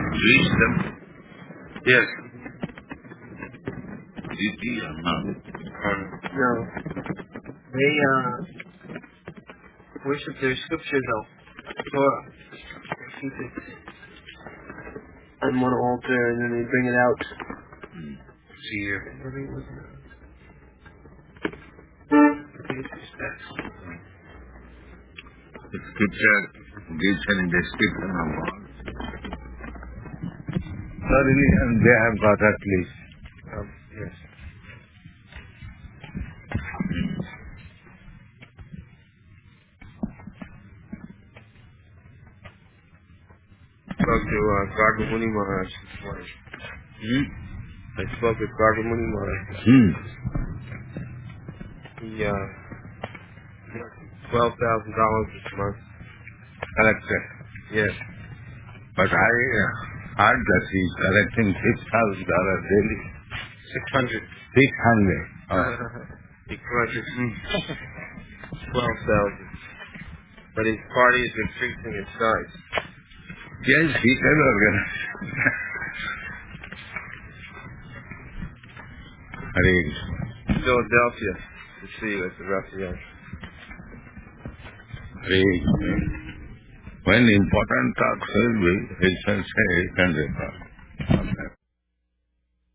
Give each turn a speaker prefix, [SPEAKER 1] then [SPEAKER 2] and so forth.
[SPEAKER 1] reach them?
[SPEAKER 2] Yes.
[SPEAKER 1] Did or not?
[SPEAKER 2] No. They worship their scripture though. Torah. They keep it on one altar and then they bring it out.
[SPEAKER 1] See here. The scripture gives an description of God. The religion they have got at least.
[SPEAKER 2] Yes. Spoke to Gargamuni Maharaj this morning. I spoke with Gargamuni Maharaj. He $12,000 this month.
[SPEAKER 1] Collected.
[SPEAKER 2] Yes.
[SPEAKER 1] But I heard that he is collecting $6,000 daily.
[SPEAKER 2] 600.
[SPEAKER 1] 600.
[SPEAKER 2] He collected 12,000. But his party is increasing in size.
[SPEAKER 1] Yes, he can organize. Hare Krishna.
[SPEAKER 2] Philadelphia to see you at the Raphael.
[SPEAKER 1] Hare Krishna. When important talks will be, he shall say, he can record.